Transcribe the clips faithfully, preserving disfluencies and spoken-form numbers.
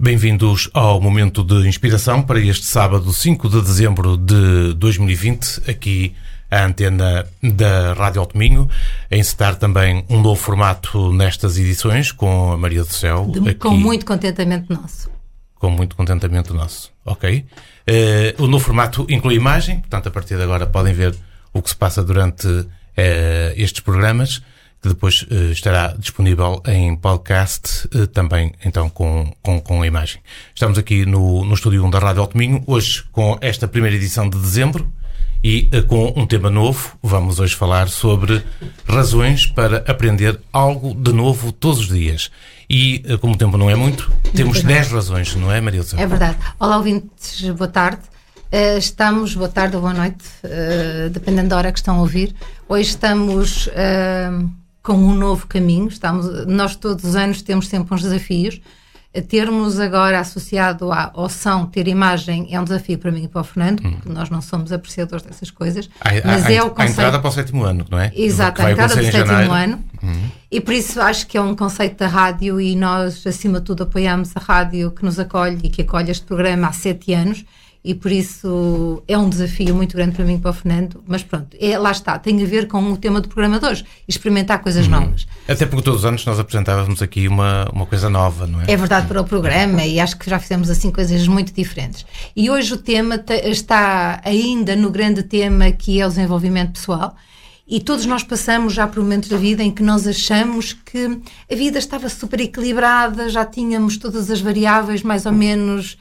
Bem-vindos ao Momento de Inspiração para este sábado, cinco de dezembro de dois mil e vinte, aqui a antena da Rádio Alto Minho, a encetar também um novo formato nestas edições com a Maria do Céu. De, aqui, com muito contentamento nosso. Com muito contentamento nosso, ok. Uh, o novo formato inclui imagem, portanto a partir de agora podem ver o que se passa durante uh, estes programas, que depois uh, estará disponível em podcast, uh, também então com, com, com a imagem. Estamos aqui no, no estúdio um da Rádio Alto Minho, hoje com esta primeira edição de dezembro e uh, com um tema novo. Vamos hoje falar sobre razões para aprender algo de novo todos os dias. E uh, como o tempo não é muito, temos dez razões, não é, Maria do Céu? É verdade. Olá, ouvintes, boa tarde. Uh, estamos, boa tarde ou boa noite, uh, dependendo da hora que estão a ouvir. Hoje estamos... Uh, com um novo caminho. Estamos, nós todos os anos temos sempre uns desafios. Termos agora associado à opção ter imagem é um desafio para mim e para o Fernando, hum. porque nós não somos apreciadores dessas coisas. A, mas a, é o conceito... a entrada para o sétimo ano, não é? Exato, a entrada do sétimo ano. Hum. E por isso acho que é um conceito da rádio e nós, acima de tudo, apoiamos a rádio que nos acolhe e que acolhe este programa há sete anos. E por isso é um desafio muito grande para mim e para o Fernando, mas pronto, é, lá está, tem a ver com o tema do programa de hoje, experimentar coisas uhum. novas. Até porque todos os anos nós apresentávamos aqui uma, uma coisa nova, não é? É verdade, para o programa, e acho que já fizemos assim coisas muito diferentes. E hoje o tema te, está ainda no grande tema que é o desenvolvimento pessoal, e todos nós passamos já por momentos da vida em que nós achamos que a vida estava super equilibrada, já tínhamos todas as variáveis mais ou menos...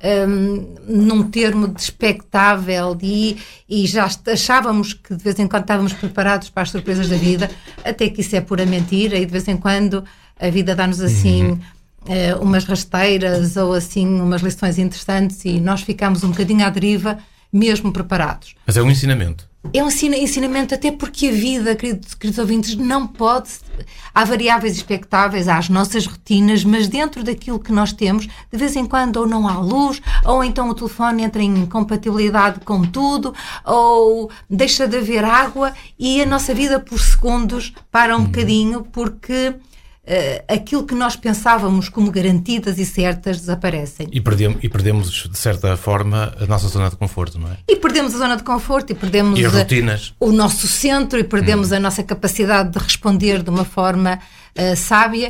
Um, num termo de expectável e, e já achávamos que de vez em quando estávamos preparados para as surpresas da vida, até que isso é pura mentira e de vez em quando a vida dá-nos assim uhum. uh, umas rasteiras ou assim umas lições interessantes e nós ficamos um bocadinho à deriva mesmo preparados. Mas é um ensinamento. É um ensinamento até porque a vida, queridos, queridos ouvintes, não pode... Há variáveis expectáveis, há as nossas rotinas, mas dentro daquilo que nós temos, de vez em quando ou não há luz, ou então o telefone entra em incompatibilidade com tudo, ou deixa de haver água e a nossa vida por segundos para um hum. bocadinho porque... Uh, aquilo que nós pensávamos como garantidas e certas desaparecem. E perdemos, e perdemos, de certa forma, a nossa zona de conforto, não é? E perdemos a zona de conforto e perdemos e as a, rotinas. o nosso centro e perdemos hum. a nossa capacidade de responder de uma forma uh, sábia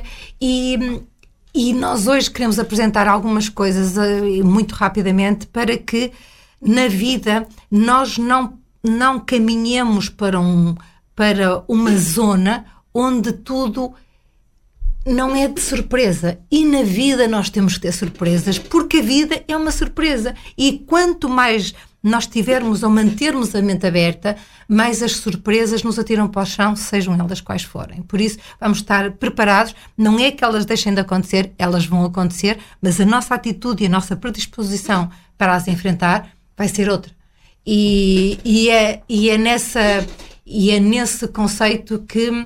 e, e nós hoje queremos apresentar algumas coisas uh, muito rapidamente para que na vida nós não, não caminhemos para, um, para uma zona onde tudo não é de surpresa. E na vida nós temos que ter surpresas, porque a vida é uma surpresa. E quanto mais nós tivermos ou mantermos a mente aberta, mais as surpresas nos atiram para o chão, sejam elas quais forem. Por isso, vamos estar preparados. Não é que elas deixem de acontecer, elas vão acontecer, mas a nossa atitude e a nossa predisposição para as enfrentar vai ser outra. E, e, é, e, é, nessa, e é nesse conceito que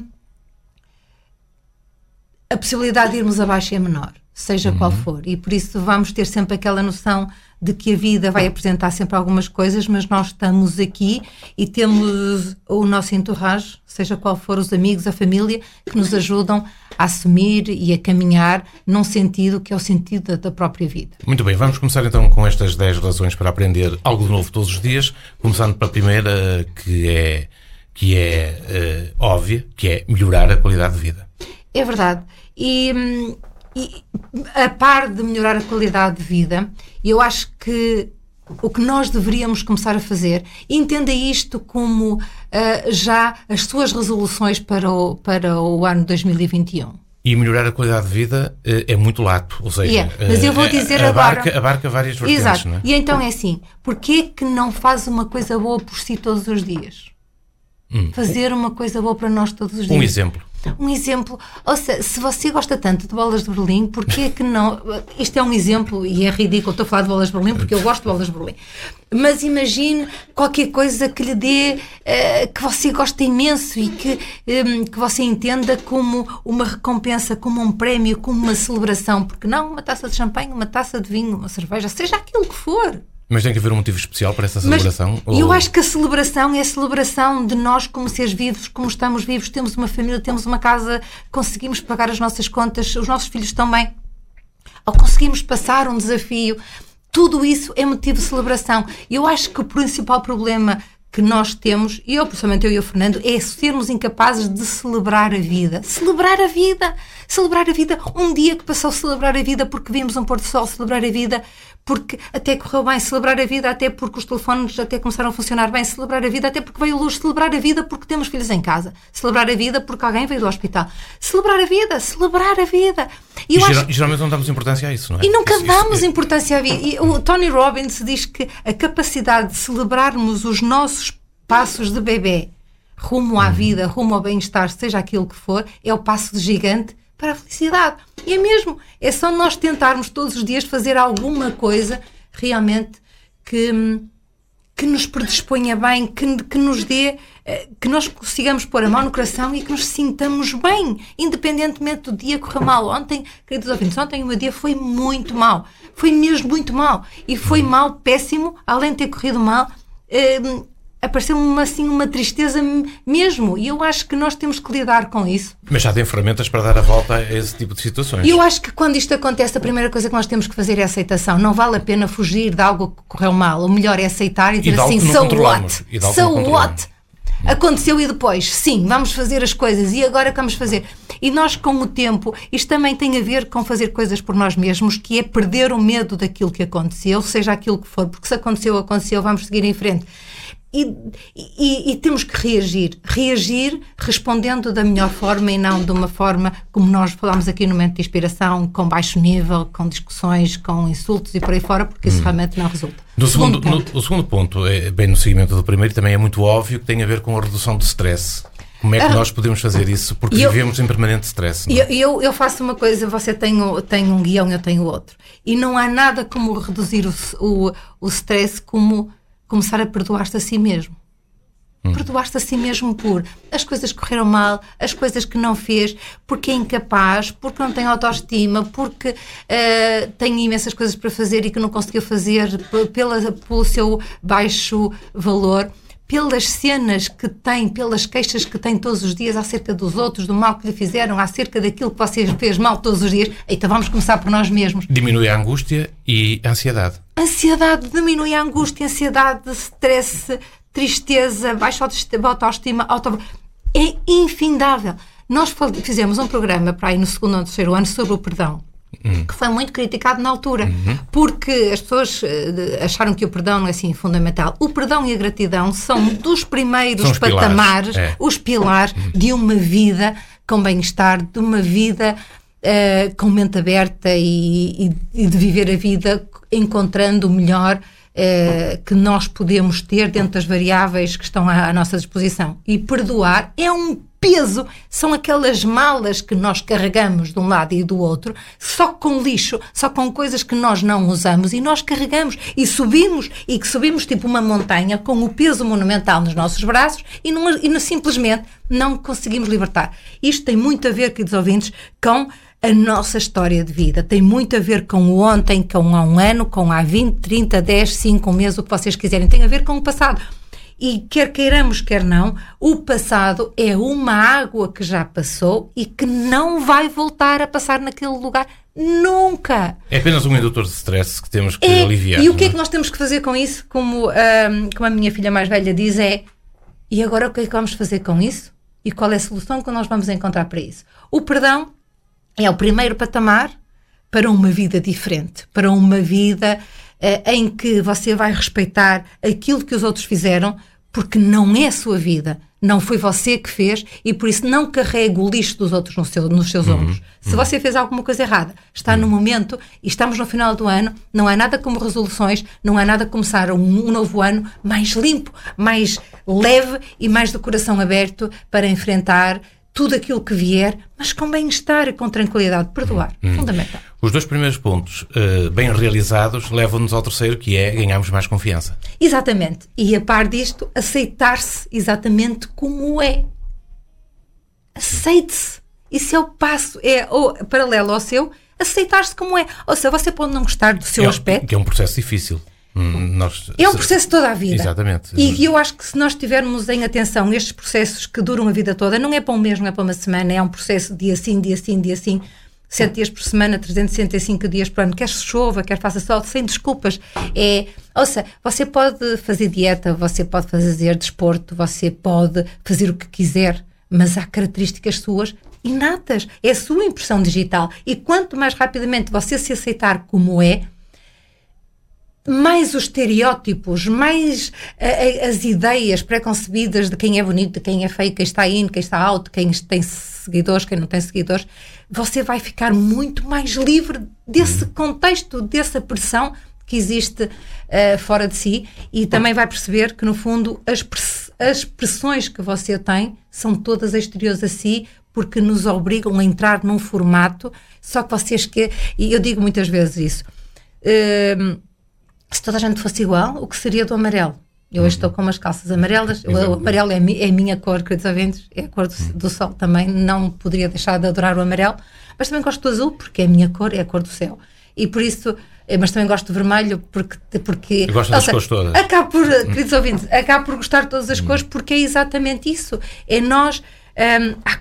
a possibilidade de irmos abaixo é menor, seja uhum. qual for. E por isso vamos ter sempre aquela noção de que a vida vai apresentar sempre algumas coisas, mas nós estamos aqui e temos o nosso entourage, seja qual for, os amigos, a família, que nos ajudam a assumir e a caminhar num sentido que é o sentido da própria vida. Muito bem, vamos começar então com estas dez razões para aprender algo de novo todos os dias, começando pela primeira, que é, que é uh, óbvia, que é melhorar a qualidade de vida. É verdade. E, e a par de melhorar a qualidade de vida, eu acho que o que nós deveríamos começar a fazer, entenda isto como uh, já as suas resoluções para o, para o ano dois mil e vinte e um. E melhorar a qualidade de vida uh, é muito lato, ou seja, yeah, mas eu vou dizer uh, agora... abarca, abarca várias vertentes. Exato. Não é? E então é assim, porquê que não faz uma coisa boa por si todos os dias? Hum. Fazer uma coisa boa para nós todos os dias. Um exemplo. Um exemplo, ou seja, se você gosta tanto de bolas de Berlim, porquê que não... Isto é um exemplo e é ridículo, estou a falar de bolas de Berlim porque eu gosto de bolas de Berlim. Mas imagine qualquer coisa que lhe dê, uh, que você gosta imenso e que, um, que você entenda como uma recompensa, como um prémio, como uma celebração. Porque não uma taça de champanhe, uma taça de vinho, uma cerveja, seja aquilo que for. Mas tem que haver um motivo especial para essa celebração? Mas eu ou... acho que a celebração é a celebração de nós como seres vivos, como estamos vivos, temos uma família, temos uma casa, conseguimos pagar as nossas contas, os nossos filhos estão bem. ou conseguimos passar um desafio. Tudo isso é motivo de celebração. E eu acho que o principal problema que nós temos, e eu, pessoalmente eu e o Fernando, é sermos incapazes de celebrar a vida. Celebrar a vida! Celebrar a vida. Um dia que passou a celebrar a vida porque vimos um pôr do sol, celebrar a vida porque até correu bem, celebrar a vida até porque os telefones até começaram a funcionar bem, celebrar a vida até porque veio luz, celebrar a vida porque temos filhos em casa, celebrar a vida porque alguém veio do hospital. Celebrar a vida, celebrar a vida. E, e, geral, acho... e geralmente não damos importância a isso, não é? E nunca isso, damos isso, importância à vida. E o Tony Robbins diz que a capacidade de celebrarmos os nossos passos de bebê rumo à vida, rumo ao bem-estar, seja aquilo que for, é o passo de gigante para a felicidade. E é mesmo, é só nós tentarmos todos os dias fazer alguma coisa realmente que, que nos predisponha bem, que, que nos dê, que nós consigamos pôr a mão no coração e que nos sintamos bem, independentemente do dia correr mal. Ontem, queridos ouvintes, ontem o meu dia foi muito mal. Foi mesmo muito mal. E foi mal, péssimo, além de ter corrido mal, eh, apareceu-me assim uma tristeza mesmo, e eu acho que nós temos que lidar com isso. Mas já tem ferramentas para dar a volta a esse tipo de situações. E eu acho que quando isto acontece, a primeira coisa que nós temos que fazer é aceitação. Não vale a pena fugir de algo que correu mal. O melhor é aceitar e dizer e assim, so what? So what? Aconteceu e depois, sim, vamos fazer as coisas e agora que vamos fazer. E nós, com o tempo, isto também tem a ver com fazer coisas por nós mesmos, que é perder o medo daquilo que aconteceu, seja aquilo que for, porque se aconteceu, aconteceu, vamos seguir em frente. E, e, e temos que reagir. Reagir respondendo da melhor forma e não de uma forma como nós falámos aqui no momento de inspiração, com baixo nível, com discussões, com insultos e por aí fora, porque isso hum. realmente não resulta. No segundo, segundo no, o segundo ponto, é, bem no seguimento do primeiro, também é muito óbvio que tem a ver com a redução do stress. Como é que ah, nós podemos fazer isso? Porque eu, vivemos em permanente stress. Eu, eu, eu faço uma coisa, você tem, tem um guião, eu tenho outro. E não há nada como reduzir o, o, o stress como começar a perdoar-se a si mesmo. Hum. Perdoar-se a si mesmo por as coisas que correram mal, as coisas que não fez, porque é incapaz, porque não tem autoestima, porque uh, tem imensas coisas para fazer e que não conseguiu fazer pela, pelo seu baixo valor, pelas cenas que tem, pelas queixas que tem todos os dias acerca dos outros, do mal que lhe fizeram, acerca daquilo que você fez mal todos os dias. Então vamos começar por nós mesmos. Diminui a angústia e a ansiedade. Ansiedade diminui a angústia, ansiedade, stress, tristeza, baixa autoestima, auto... é infindável. Nós fizemos um programa para aí no segundo ou terceiro ano sobre o perdão. Hum. Que foi muito criticado na altura, uhum. porque as pessoas acharam que o perdão não é assim fundamental. O perdão e a gratidão são dos primeiros são os patamares, pilares, é. os pilares uhum. de uma vida com bem-estar, de uma vida uh, com mente aberta e, e, e de viver a vida encontrando o melhor uh, que nós podemos ter dentro das variáveis que estão à, à nossa disposição. E perdoar é um peso, são aquelas malas que nós carregamos de um lado e do outro, só com lixo, só com coisas que nós não usamos, e nós carregamos e subimos, e que subimos tipo uma montanha com o peso monumental nos nossos braços e, não, e não, simplesmente não conseguimos libertar. Isto tem muito a ver, queridos ouvintes, com a nossa história de vida. Tem muito a ver com o ontem, com há um ano, com há vinte, trinta, dez, cinco, um mês, o que vocês quiserem. Tem a ver com o passado. E quer queiramos, quer não, o passado é uma água que já passou e que não vai voltar a passar naquele lugar nunca. É apenas um indutor de stress que temos que é, aliviar. E o que é que nós temos que fazer com isso? Como, um, como a minha filha mais velha diz, é: e agora o que é que vamos fazer com isso? E qual é a solução que nós vamos encontrar para isso? O perdão é o primeiro patamar para uma vida diferente, para uma vida uh, em que você vai respeitar aquilo que os outros fizeram, porque não é a sua vida, não foi você que fez, e por isso não carrega o lixo dos outros no seu, nos seus ombros. Uhum. Se você fez alguma coisa errada, está uhum. no momento, e estamos no final do ano, não há nada como resoluções, não há nada como começar um, um novo ano mais limpo, mais leve e mais de coração aberto para enfrentar tudo aquilo que vier, mas com bem-estar e com tranquilidade. Perdoar, hum. fundamental. Os dois primeiros pontos, uh, bem realizados, levam-nos ao terceiro, que é ganharmos mais confiança. Exatamente. E a par disto, aceitar-se exatamente como é. Aceite-se. Isso é o passo, é o paralelo ao seu, aceitar-se como é. Ou seja, você pode não gostar do seu é, aspecto. Que é um processo difícil. Nós, é um processo toda a vida. Exatamente. E eu acho que se nós tivermos em atenção estes processos que duram a vida toda, não é para um mês, não é para uma semana, é um processo dia sim, dia sim, dia sim. sete dias por semana, trezentos e sessenta e cinco dias por ano, quer chova, quer faça sol, sem desculpas. É, ouça, você pode fazer dieta, você pode fazer desporto, você pode fazer o que quiser, mas há características suas inatas. É a sua impressão digital. E quanto mais rapidamente você se aceitar como é, mais os estereótipos, mais a, a, as ideias pré-concebidas de quem é bonito, de quem é feio, quem está in, quem está out, quem tem seguidores, quem não tem seguidores, você vai ficar muito mais livre desse contexto, dessa pressão que existe uh, fora de si, e também vai perceber que, no fundo, as, press- as pressões que você tem são todas exteriores a si, porque nos obrigam a entrar num formato, só que vocês que... E eu digo muitas vezes isso... Uh, se toda a gente fosse igual, o que seria do amarelo? Eu hoje estou com umas calças amarelas, o, o amarelo é, é a minha cor, queridos ouvintes, é a cor do, do sol também, não poderia deixar de adorar o amarelo, mas também gosto do azul, porque é a minha cor, é a cor do céu. E por isso, mas também gosto do vermelho, porque... porque gosto das cores todas. Acabo por, queridos ouvintes, acabo por gostar de todas as cores, porque é exatamente isso. É nós... Um, há,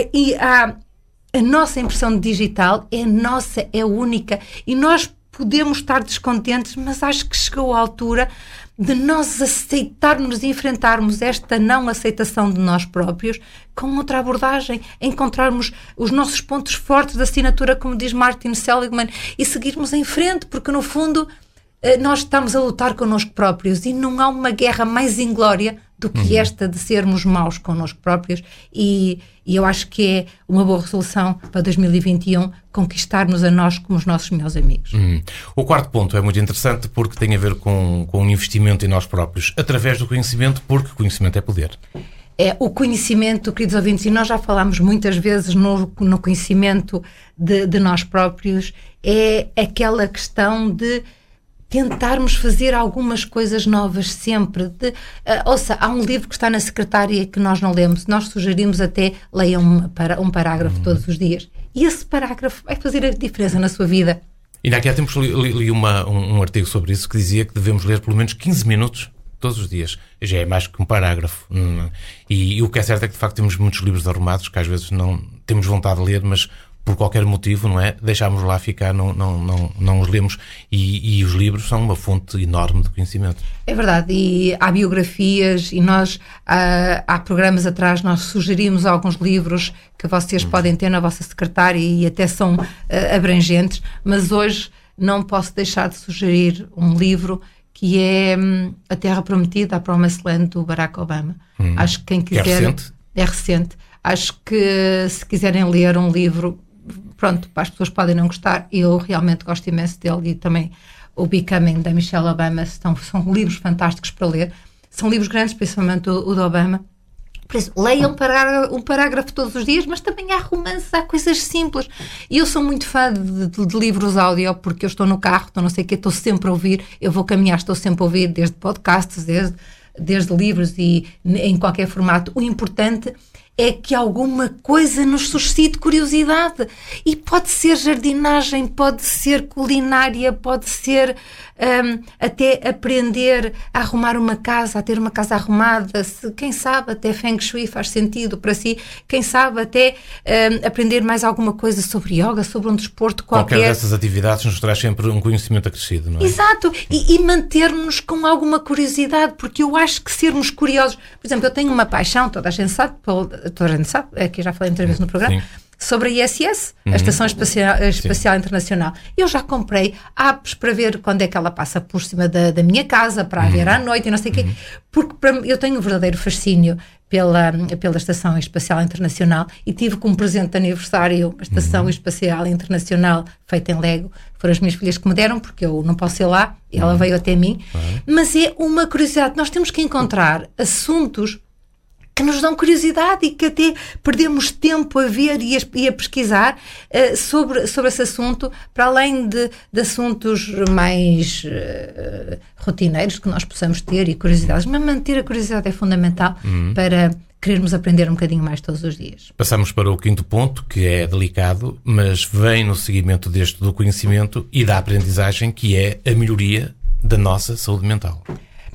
há, há, a nossa impressão digital é nossa, é única, e nós podemos estar descontentes, mas acho que chegou a altura de nós aceitarmos e enfrentarmos esta não aceitação de nós próprios com outra abordagem, encontrarmos os nossos pontos fortes da assinatura, como diz Martin Seligman, e seguirmos em frente, porque no fundo nós estamos a lutar connosco próprios e não há uma guerra mais inglória do que uhum. esta de sermos maus connosco próprios, e, e eu acho que é uma boa resolução para dois mil e vinte e um conquistar-nos a nós como os nossos melhores amigos. Uhum. O quarto ponto é muito interessante porque tem a ver com, com um investimento em nós próprios, através do conhecimento, porque conhecimento é poder. É, o conhecimento, queridos ouvintes, e nós já falámos muitas vezes no, no conhecimento de, de nós próprios, é aquela questão de tentarmos fazer algumas coisas novas sempre. De, uh, ouça, há um livro que está na secretária que nós não lemos. Nós sugerimos até leiam um, para, um parágrafo todos os dias. E esse parágrafo vai fazer a diferença na sua vida. E daqui a tempos li, li, li uma, um, um artigo sobre isso que dizia que devemos ler pelo menos quinze minutos todos os dias. Já é mais que um parágrafo. Hum. E, e o que é certo é que, de facto, temos muitos livros arrumados que às vezes não temos vontade de ler, mas por qualquer motivo, não é? Deixámos lá ficar, não, não, não, não os lemos, e, e os livros são uma fonte enorme de conhecimento. É verdade, e há biografias, e nós, há, há programas atrás, nós sugerimos alguns livros que vocês hum. podem ter na vossa secretária e até são uh, abrangentes, mas hoje não posso deixar de sugerir um livro que é um, A Terra Prometida, a Promised Land, do Barack Obama. Hum. Acho que quem quiser... É recente? É recente. Acho que se quiserem ler um livro... Pronto, as pessoas podem não gostar, eu realmente gosto imenso dele, e também o Becoming, da Michelle Obama, são, são livros fantásticos para ler, são livros grandes, principalmente o, o de Obama. Por isso, leiam um parágrafo, um parágrafo todos os dias, mas também há romances, há coisas simples, e eu sou muito fã de, de, de livros áudio, porque eu estou no carro, estou não sei o que, estou sempre a ouvir, eu vou caminhar, estou sempre a ouvir, desde podcasts, desde, desde livros e em qualquer formato. O importante é que alguma coisa nos suscite curiosidade, e pode ser jardinagem, pode ser culinária, pode ser um, até aprender a arrumar uma casa, a ter uma casa arrumada, se, quem sabe até Feng Shui faz sentido para si, quem sabe até um, aprender mais alguma coisa sobre yoga, sobre um desporto qualquer. Qualquer dessas atividades nos traz sempre um conhecimento acrescido, não é? Exato, e, e manter-nos com alguma curiosidade, porque eu acho que sermos curiosos, por exemplo, eu tenho uma paixão, toda a gente sabe, toda a gente sabe, aqui já falei muitas vezes no programa, sim, sobre a I S S, uhum. a Estação Espacial, Espacial Internacional. Eu já comprei apps para ver quando é que ela passa por cima da, da minha casa, para a ver uhum. à noite e não sei o uhum. quê, porque para, eu tenho um verdadeiro fascínio pela, pela Estação Espacial Internacional, e tive como presente de aniversário uma Estação uhum. Espacial Internacional feita em Lego. Foram as minhas filhas que me deram, porque eu não posso ir lá, e ela uhum. veio até mim. Uhum. Mas é uma curiosidade. Nós temos que encontrar assuntos que nos dão curiosidade e que até perdemos tempo a ver e a, e a pesquisar uh, sobre, sobre esse assunto, para além de, de assuntos mais uh, rotineiros que nós possamos ter, e curiosidades. Mas manter a curiosidade é fundamental uhum. para querermos aprender um bocadinho mais todos os dias. Passamos para o quinto ponto, que é delicado, mas vem no seguimento deste do conhecimento e da aprendizagem, que é a melhoria da nossa saúde mental.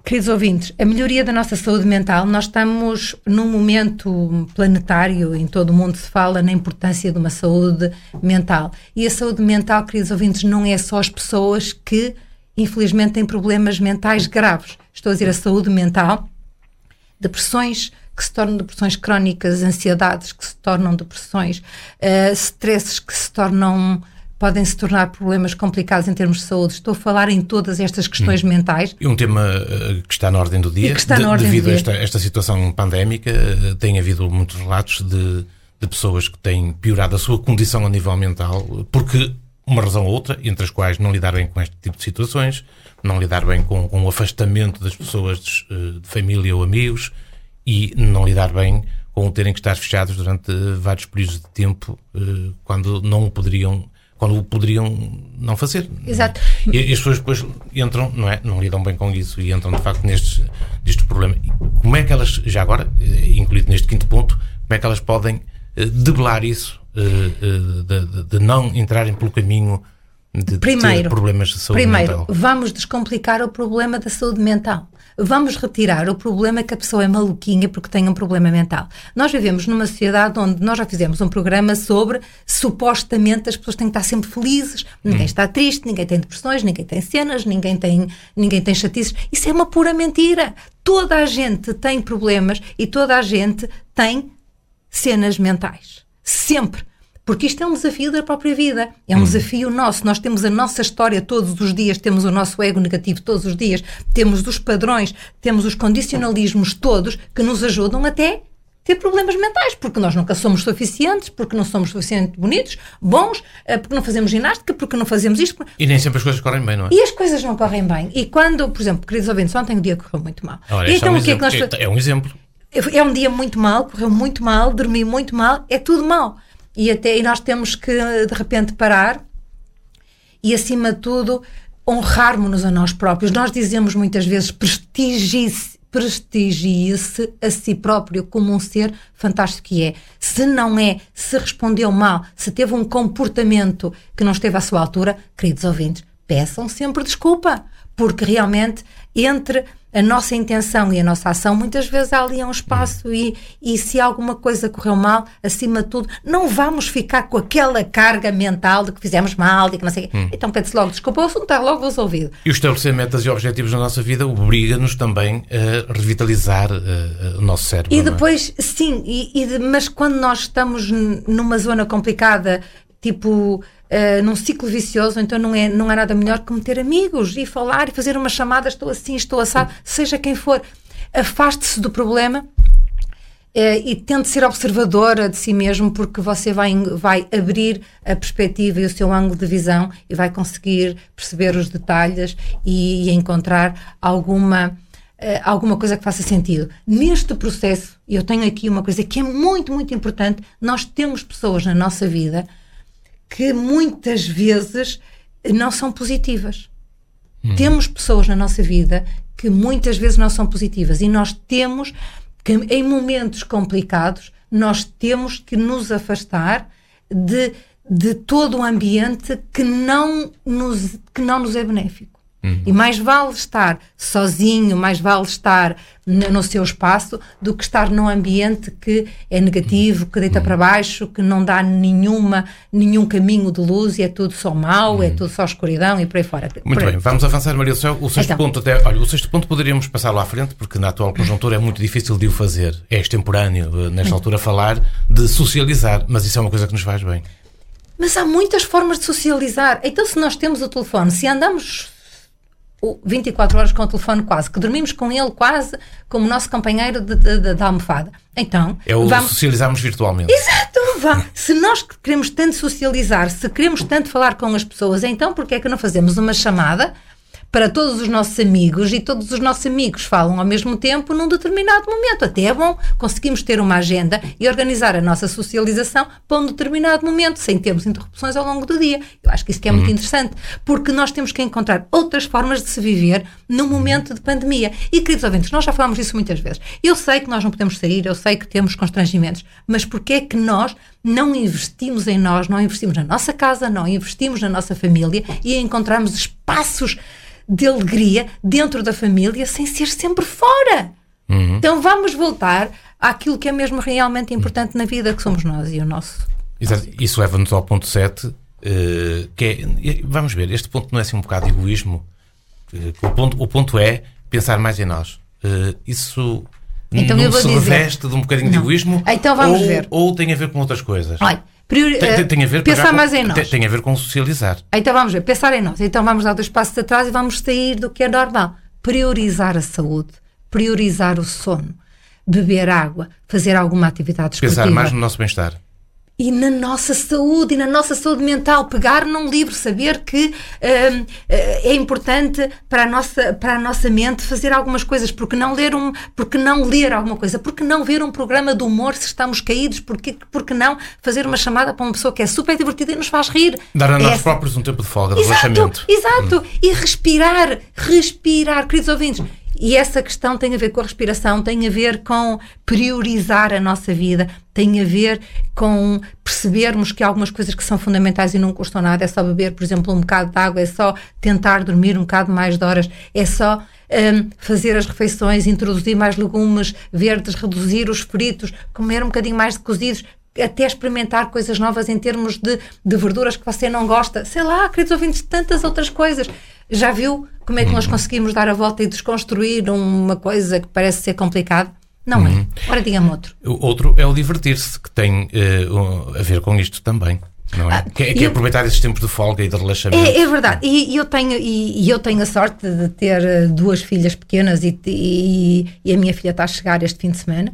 Queridos ouvintes, a melhoria da nossa saúde mental, nós estamos num momento planetário, em todo o mundo se fala na importância de uma saúde mental. E a saúde mental, queridos ouvintes, não é só as pessoas que, infelizmente, têm problemas mentais graves. Estou a dizer a saúde mental, depressões que se tornam depressões crónicas, ansiedades que se tornam depressões, uh, stresses que se tornam... podem se tornar problemas complicados em termos de saúde. Estou a falar em todas estas questões hum. mentais. E um tema uh, que está na ordem do dia, que está de, na ordem devido do a dia. esta, esta situação pandémica, uh, tem havido muitos relatos de, de pessoas que têm piorado a sua condição a nível mental, porque uma razão ou outra, entre as quais não lidar bem com este tipo de situações, não lidar bem com, com o afastamento das pessoas de, uh, de família ou amigos, e não lidar bem com terem que estar fechados durante uh, vários períodos de tempo, uh, quando não o poderiam... quando o poderiam não fazer. Exato. E, e as pessoas depois entram, não é? Não lidam bem com isso e entram, de facto, nestes, nestes problemas. Como é que elas, já agora, incluído neste quinto ponto, como é que elas podem uh, debelar isso, uh, uh, de, de, de não entrarem pelo caminho de, primeiro, de ter problemas de saúde primeiro, mental? Primeiro, vamos descomplicar o problema da saúde mental. Vamos retirar o problema que a pessoa é maluquinha porque tem um problema mental. Nós vivemos numa sociedade onde nós já fizemos um programa sobre, supostamente, as pessoas têm que estar sempre felizes, ninguém hum. está triste, ninguém tem depressões, ninguém tem cenas, ninguém tem, ninguém tem chatices. Isso é uma pura mentira. Toda a gente tem problemas e toda a gente tem cenas mentais. Sempre. Porque isto é um desafio da própria vida, é um hum. desafio nosso, nós temos a nossa história todos os dias, temos o nosso ego negativo todos os dias, temos os padrões, temos os condicionalismos todos que nos ajudam até ter problemas mentais, porque nós nunca somos suficientes, porque não somos suficientemente bonitos, bons, porque não fazemos ginástica, porque não fazemos isto. E nem sempre as coisas correm bem, não é? E as coisas não correm bem. E quando, por exemplo, queridos ouvintes, ontem o dia correu muito mal. Ora, então, é, um o que é, que nós... é um exemplo. É um dia muito mal, correu muito mal, dormi muito mal, é tudo mal. E, até, e nós temos que, de repente, parar e, acima de tudo, honrarmos-nos a nós próprios. Nós dizemos muitas vezes prestigie-se, prestigie-se a si próprio como um ser fantástico que é. Se não é, se respondeu mal, se teve um comportamento que não esteve à sua altura, queridos ouvintes, peçam sempre desculpa, porque realmente entre a nossa intenção e a nossa ação, muitas vezes há ali um espaço e, e se alguma coisa correu mal, acima de tudo, não vamos ficar com aquela carga mental de que fizemos mal e que não sei o quê. Hum. Então pede-se logo desculpa, o assunto está logo resolvido. E o estabelecer metas e objetivos na nossa vida obriga-nos também a revitalizar uh, o nosso cérebro. E depois, é? sim, e, e de, mas quando nós estamos numa zona complicada, tipo... Uh, num ciclo vicioso, então não é, não é nada melhor que meter amigos e falar e fazer uma chamada, estou assim, estou assado, seja quem for, afaste-se do problema uh, e tente ser observadora de si mesmo, porque você vai, vai abrir a perspectiva e o seu ângulo de visão e vai conseguir perceber os detalhes e, e encontrar alguma, uh, alguma coisa que faça sentido. Neste processo, eu tenho aqui uma coisa que é muito, muito importante, nós temos pessoas na nossa vida que muitas vezes não são positivas. Hum. Temos pessoas na nossa vida que muitas vezes não são positivas e nós temos que, em momentos complicados, nós temos que nos afastar de, de todo o ambiente que não nos, que não nos é benéfico. Hum. E mais vale estar sozinho, mais vale estar no, no seu espaço do que estar num ambiente que é negativo, que deita hum. para baixo, que não dá nenhuma, nenhum caminho de luz e é tudo só mau, hum. é tudo só escuridão e por aí fora. Muito por... bem, vamos avançar, Maria do Céu. O sexto então. ponto até, olha, o sexto ponto poderíamos passá-lo à frente, porque na atual conjuntura é muito difícil de o fazer. É extemporâneo, nesta hum. altura, falar de socializar, mas isso é uma coisa que nos faz bem. Mas há muitas formas de socializar. Então, se nós temos o telefone, se andamos vinte e quatro horas com o telefone quase, que dormimos com ele quase como nosso companheiro de, de, de, de almofada. Então, é o vamos... socializarmos virtualmente. Exato! Vamos. Se nós queremos tanto socializar, se queremos tanto falar com as pessoas, então porque é que não fazemos uma chamada para todos os nossos amigos e todos os nossos amigos falam ao mesmo tempo num determinado momento? Até é bom, conseguimos ter uma agenda e organizar a nossa socialização para um determinado momento, sem termos interrupções ao longo do dia. Eu acho que isso que é muito uhum. interessante, porque nós temos que encontrar outras formas de se viver num momento de pandemia. E, queridos ouvintes, nós já falamos disso muitas vezes. Eu sei que nós não podemos sair, eu sei que temos constrangimentos, mas porquê é que nós não investimos em nós, não investimos na nossa casa, não investimos na nossa família e encontramos espaços de alegria dentro da família sem ser sempre fora. Uhum. Então vamos voltar àquilo que é mesmo realmente importante uhum. na vida, que somos nós e o nosso. Exato. Isso leva-nos ao ponto sete, uh, que é, vamos ver, este ponto não é assim um bocado de egoísmo? Uh, o, ponto, o ponto é pensar mais em nós. Uh, isso então não se reveste de um bocadinho não. de egoísmo? Então vamos ou, ver. Ou tem a ver com outras coisas? Olha, priori- tem, tem a ver pensar com, mais em nós. Tem, tem a ver com socializar. Então vamos ver, pensar em nós. Então vamos dar dois passos atrás e vamos sair do que é normal. Priorizar a saúde, priorizar o sono, beber água, fazer alguma atividade esportiva. Pensar mais no nosso bem-estar. E na nossa saúde, e na nossa saúde mental. Pegar num livro, saber que hum, é importante para a, nossa, para a nossa mente fazer algumas coisas. Porque não ler, um, porque não ler alguma coisa? Porque não ver um programa de humor se estamos caídos? Porque, porque não fazer uma chamada para uma pessoa que é super divertida e nos faz rir? Dar a nós Essa... próprios um tempo de folga, de exato, relaxamento. Exato, hum. E respirar, respirar, queridos ouvintes. E essa questão tem a ver com a respiração, tem a ver com priorizar a nossa vida, tem a ver com percebermos que há algumas coisas que são fundamentais e não custam nada. É só beber, por exemplo, um bocado de água, é só tentar dormir um bocado mais de horas, é só um, fazer as refeições, introduzir mais legumes verdes, reduzir os fritos, comer um bocadinho mais de cozidos, até experimentar coisas novas em termos de, de verduras que você não gosta. Sei lá, queridos ouvintes, tantas outras coisas. Já viu como é que nós conseguimos dar a volta e desconstruir uma coisa que parece ser complicada? Não uhum. é. Ora, diga-me outro. O outro é o divertir-se, que tem uh, a ver com isto também. Não é? Ah, que é, que é aproveitar esses tempos de folga e de relaxamento. É, é verdade. E, e, eu tenho, e, e eu tenho a sorte de ter duas filhas pequenas e, e, e a minha filha está a chegar este fim de semana.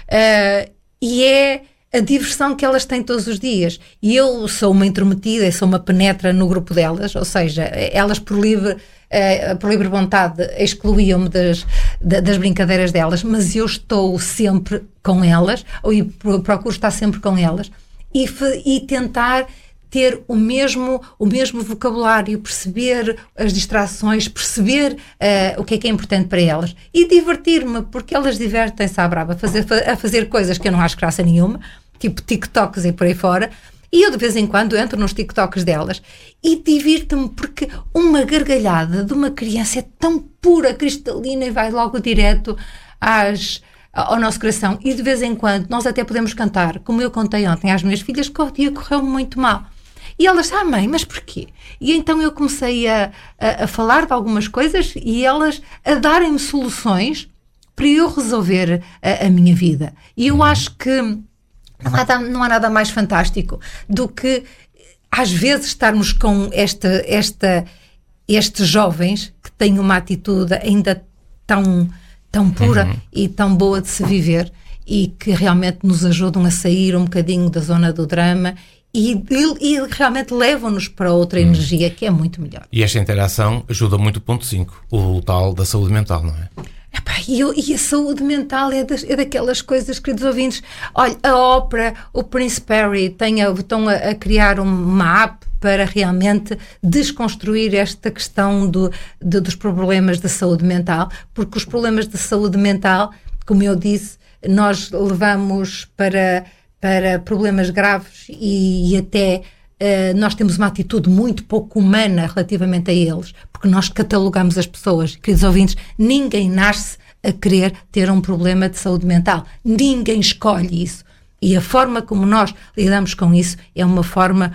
Uh, e é a diversão que elas têm todos os dias. E eu sou uma intrometida, eu sou uma penetra no grupo delas, ou seja, elas por livre, uh, por livre vontade excluíam-me das, das brincadeiras delas, mas eu estou sempre com elas, ou procuro estar sempre com elas, e, e tentar ter o mesmo, o mesmo vocabulário, perceber as distrações, perceber uh, o que é que é importante para elas e divertir-me, porque elas divertem-se à brava a fazer, a fazer coisas que eu não acho graça nenhuma, tipo TikToks e por aí fora, e eu de vez em quando entro nos TikToks delas e divirto-me porque uma gargalhada de uma criança é tão pura, cristalina e vai logo direto às... ao nosso coração, e de vez em quando nós até podemos cantar, como eu contei ontem às minhas filhas, que o dia correu muito mal. E elas, ah mãe, mas porquê? E então eu comecei a, a, a falar de algumas coisas e elas a darem-me soluções para eu resolver a, a minha vida. E eu acho que não há, não há nada mais fantástico do que às vezes estarmos com esta, esta, estes jovens que têm uma atitude ainda tão... tão pura uhum. e tão boa de se viver e que realmente nos ajudam a sair um bocadinho da zona do drama e, e, e realmente levam-nos para outra uhum. energia que é muito melhor. E esta interação ajuda muito o ponto cinco, o tal da saúde mental, não é? Epá, e, eu, e a saúde mental é, das, é daquelas coisas, queridos ouvintes. Olha, a Oprah, o Prince Perry tem a, estão a, a criar uma app para realmente desconstruir esta questão do, de, dos problemas da saúde mental, porque os problemas de saúde mental, como eu disse, nós levamos para, para problemas graves e, e até uh, nós temos uma atitude muito pouco humana relativamente a eles, porque nós catalogamos as pessoas. Queridos ouvintes, ninguém nasce a querer ter um problema de saúde mental. Ninguém escolhe isso. E a forma como nós lidamos com isso é uma forma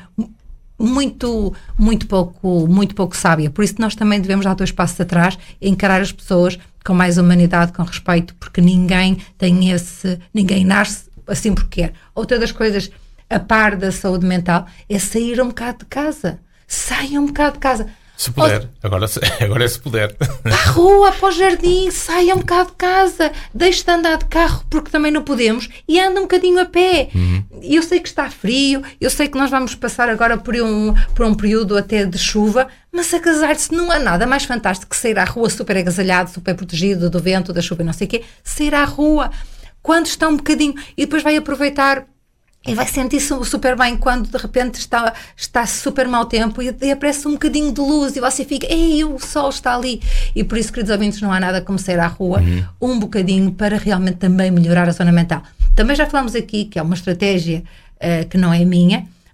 muito, muito pouco, muito pouco sábia. Por isso nós também devemos dar dois passos atrás e encarar as pessoas com mais humanidade, com respeito, porque ninguém tem esse, ninguém nasce assim porque quer. Outra das coisas, a par da saúde mental, é sair um bocado de casa. Saia um bocado de casa. Se puder, oh, agora, agora é se puder. Para a rua, para o jardim, saia um bocado de casa, deixe de andar de carro porque também não podemos e anda um bocadinho a pé. Uhum. Eu sei que está frio, eu sei que nós vamos passar agora por um, por um período até de chuva, mas agasalhar-se não há nada mais fantástico que sair à rua super agasalhado, super protegido do vento, da chuva e não sei o quê. Sair à rua, quando está um bocadinho, e depois vai aproveitar e vai sentir-se super bem quando de repente está, está super mau tempo e, e aparece um bocadinho de luz e você fica, ei, o sol está ali. E por isso, queridos ouvintes, não há nada como sair à rua uhum. um bocadinho para realmente também melhorar a zona mental. Também já falamos aqui que é uma estratégia uh, que não é minha,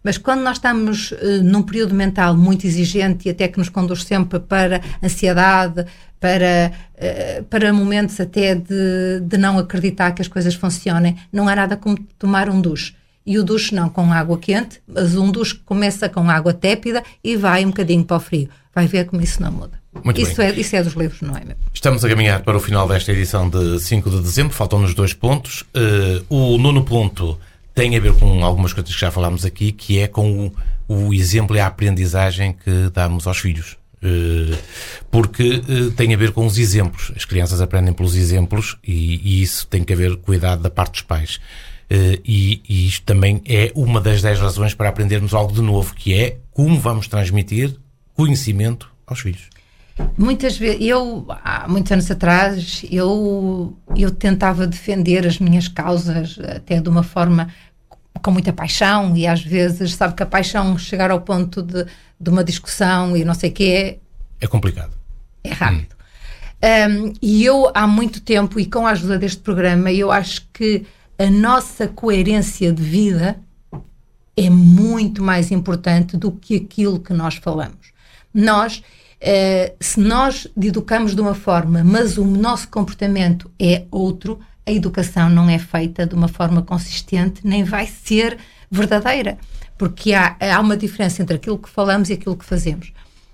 Mas quando nós estamos uh, num período mental muito exigente e até que nos conduz sempre para ansiedade, para, uh, para momentos até de, de não acreditar que as coisas funcionem, não há nada como tomar um duche. E o duche não com água quente, mas um duche que começa com água tépida e vai um bocadinho para o frio. Vai ver como isso não muda. Muito isso, bem. É, isso é dos livros, não é mesmo? Estamos a caminhar para o final desta edição de cinco de dezembro. Faltam-nos dois pontos. Uh, o nono ponto tem a ver com algumas coisas que já falámos aqui, que é com o, o exemplo e a aprendizagem que damos aos filhos. Uh, porque uh, tem a ver com os exemplos. As crianças aprendem pelos exemplos e, e isso tem que haver cuidado da parte dos pais. Uh, e, e isto também é uma das dez razões para aprendermos algo de novo, que é como vamos transmitir conhecimento aos filhos. Muitas vezes, eu, há muitos anos atrás, eu, eu tentava defender as minhas causas até de uma forma com muita paixão e às vezes, sabe que a paixão chegar ao ponto de, de uma discussão e não sei o que é... É complicado. É rápido. Hum. Um, e eu, há muito tempo, e com a ajuda deste programa, eu acho que a nossa coerência de vida é muito mais importante do que aquilo que nós falamos. Nós... Uh, se nós educamos de uma forma, mas o nosso comportamento é outro, a educação não é feita de uma forma consistente, nem vai ser verdadeira, porque há, há uma diferença entre aquilo que falamos e aquilo que fazemos.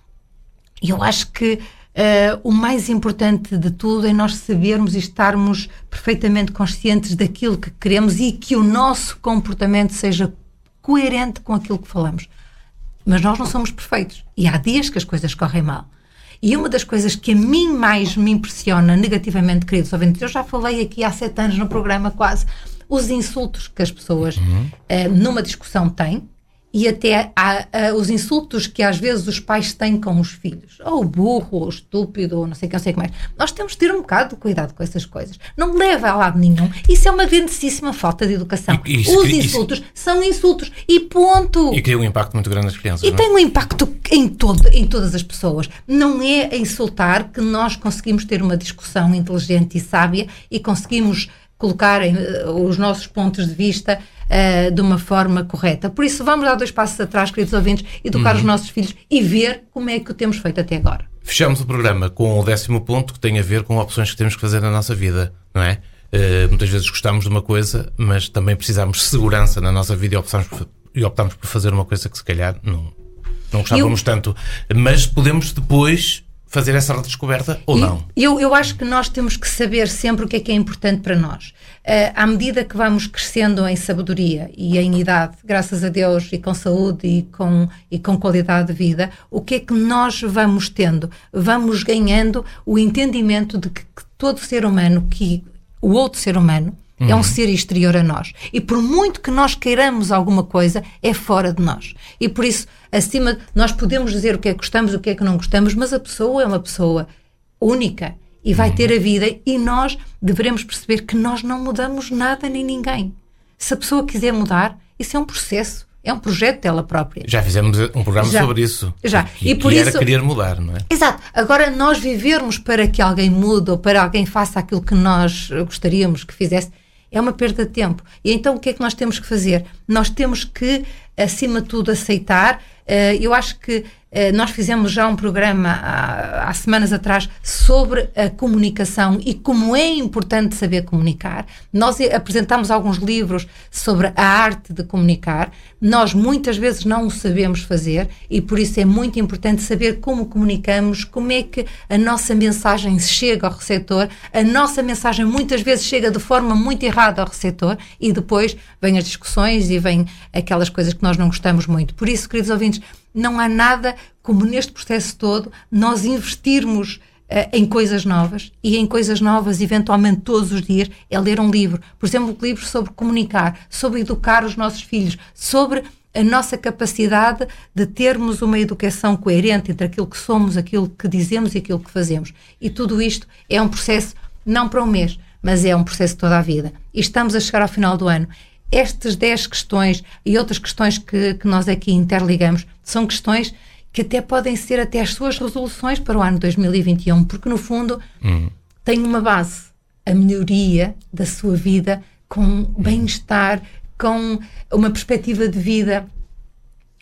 E eu acho que uh, o mais importante de tudo é nós sabermos e estarmos perfeitamente conscientes daquilo que queremos e que o nosso comportamento seja coerente com aquilo que falamos. Mas nós não somos perfeitos. E há dias que as coisas correm mal. E uma das coisas que a mim mais me impressiona negativamente, queridos ouvintes, eu já falei aqui há sete anos no programa quase, os insultos que as pessoas uhum. uh, numa discussão têm e até há, uh, os insultos que às vezes os pais têm com os filhos. Ou burro, ou estúpido, ou não sei o que, não sei o que mais. Nós temos de ter um bocado de cuidado com essas coisas. Não leva a lado nenhum. Isso é uma grandíssima falta de educação. E, isso, os insultos isso, são insultos. E ponto. E cria um impacto muito grande nas crianças. E não? tem um impacto em, todo, em todas as pessoas. Não é a insultar que nós conseguimos ter uma discussão inteligente e sábia e conseguimos colocar uh, os nossos pontos de vista uh, de uma forma correta. Por isso, vamos dar dois passos atrás, queridos ouvintes, educar uhum. os nossos filhos e ver como é que o temos feito até agora. Fechamos o programa com o décimo ponto, que tem a ver com opções que temos que fazer na nossa vida, não é? Uh, muitas vezes gostamos de uma coisa, mas também precisamos de segurança na nossa vida e optamos por, e optamos por fazer uma coisa que se calhar não, não gostávamos eu... tanto. Mas podemos depois fazer essa redescoberta ou e, não? Eu, eu acho que nós temos que saber sempre o que é que é importante para nós. Uh, à medida que vamos crescendo em sabedoria e em idade, graças a Deus, e com saúde e com, e com qualidade de vida, o que é que nós vamos tendo? Vamos ganhando o entendimento de que, que todo ser humano, que o outro ser humano, é um ser exterior a nós. E por muito que nós queiramos alguma coisa, é fora de nós. E por isso, acima, nós podemos dizer o que é que gostamos, o que é que não gostamos, mas a pessoa é uma pessoa única e vai ter a vida e nós devemos perceber que nós não mudamos nada nem ninguém. Se a pessoa quiser mudar, isso é um processo. É um projeto dela própria. Já fizemos um programa já, sobre isso. Já. E, e por que isso, era querer mudar, não é? Exato. Agora, nós vivermos para que alguém mude ou para alguém faça aquilo que nós gostaríamos que fizesse, é uma perda de tempo. E então o que é que nós temos que fazer? Nós temos que, acima de tudo, aceitar. Uh, eu acho que uh, nós fizemos já um programa há, há semanas atrás sobre a comunicação e como é importante saber comunicar. Nós apresentámos alguns livros sobre a arte de comunicar. Nós muitas vezes não o sabemos fazer e por isso é muito importante saber como comunicamos, como é que a nossa mensagem chega ao receptor. A nossa mensagem muitas vezes chega de forma muito errada ao receptor e depois vêm as discussões e vêm aquelas coisas que nós não gostamos muito. Por isso, queridos ouvintes, não há nada como neste processo todo nós investirmos uh, em coisas novas e em coisas novas eventualmente todos os dias é ler um livro, por exemplo, livros sobre comunicar, sobre educar os nossos filhos, sobre a nossa capacidade de termos uma educação coerente entre aquilo que somos, aquilo que dizemos e aquilo que fazemos. E tudo isto é um processo não para um mês, mas é um processo toda a vida. E estamos a chegar ao final do ano. Estas dez questões e outras questões que, que nós aqui interligamos são questões que até podem ser até as suas resoluções para o ano dois mil e vinte e um, porque no fundo uhum. tem uma base, a melhoria da sua vida com bem-estar, com uma perspectiva de vida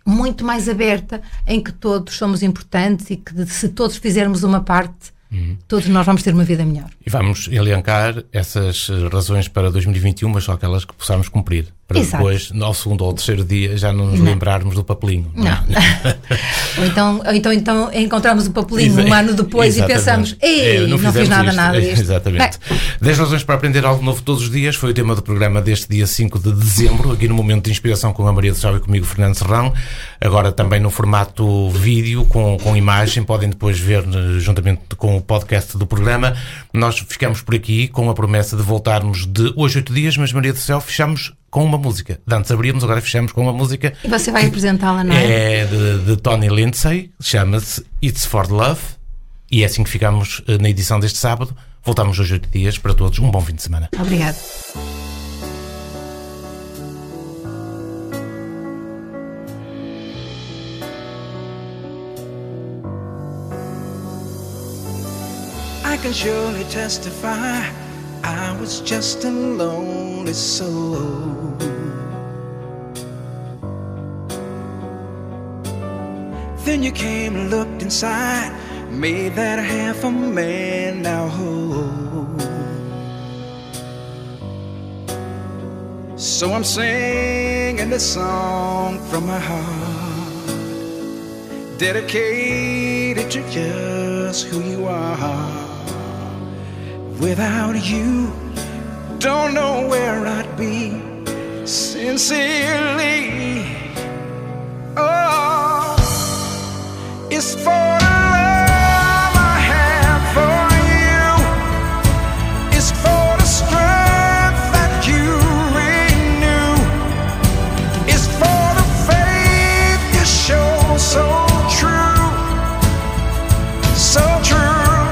muito mais aberta, em que todos somos importantes e que se todos fizermos uma parte, uhum. todos nós vamos ter uma vida melhor. E vamos elencar essas razões para dois mil e vinte e um, mas só aquelas que possamos cumprir. Para Exato. Depois, ao segundo ou ao terceiro dia, já não nos não. lembrarmos do papelinho. Não. não. ou, então, ou então, então encontramos o papelinho Exa- um ano depois Exatamente. E pensamos, ei, é, não, não fiz nada, isto. nada disto. Exatamente. dez razões para aprender algo novo todos os dias foi o tema do programa deste dia cinco de dezembro, aqui no Momento de Inspiração com a Maria do Céu e comigo, Fernando Serrão. Agora também no formato vídeo, com, com imagem, podem depois ver juntamente com o podcast do programa. Nós ficamos por aqui com a promessa de voltarmos de hoje oito dias, mas Maria do Céu, fechamos com uma música. De antes abríamos, agora fechamos com uma música. E você vai apresentá-la, não é? É de, de Tony Lindsay, chama-se It's for Love, e é assim que ficamos na edição deste sábado. Voltamos hoje oito dias. Para todos, um bom fim de semana. Obrigada. I can surely testify I was just a lonely soul. Then you came and looked inside, made that half a man now whole. So I'm singing this song from my heart, dedicated to just who you are. Without you, don't know where I'd be. Sincerely, oh, it's for the love I have for you. It's for the strength that you renew. It's for the faith you show so true, so true.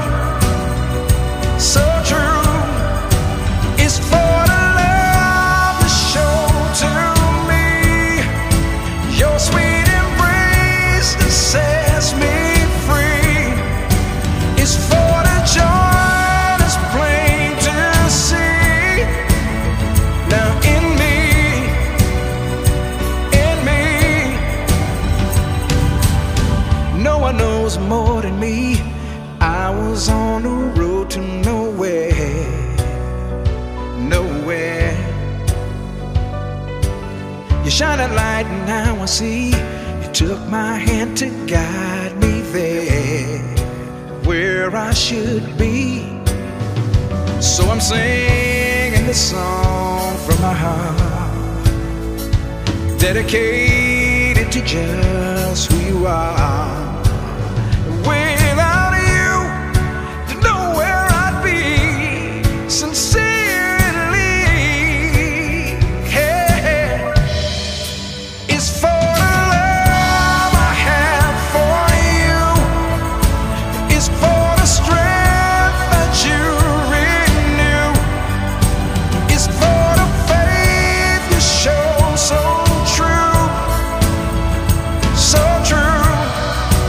So true. It's for the love you show to me, your sweet embrace that sets me free. It's for the joy that's plain to see. Now in me, in me, no one knows more than me. I was on the road to nowhere, nowhere. You shine a light and now I see. You took my hand to guide me there, where I should be. So I'm singing this song from my heart, dedicated to just who you are. So true.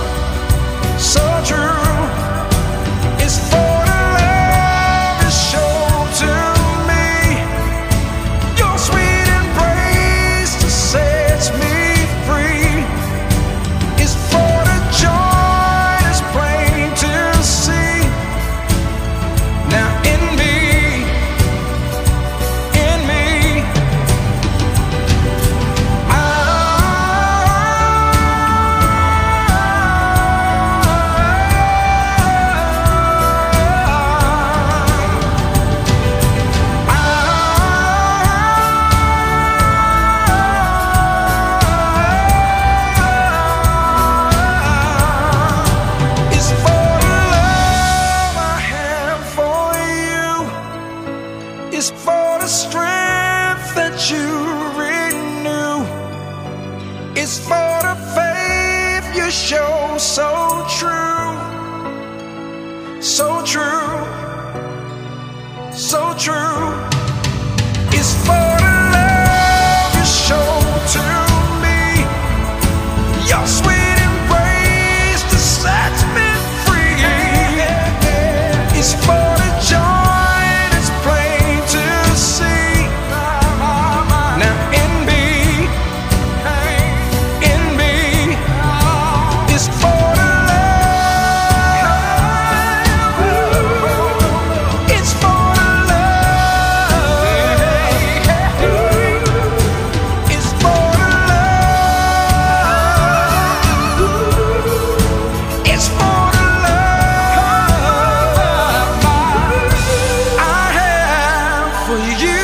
you.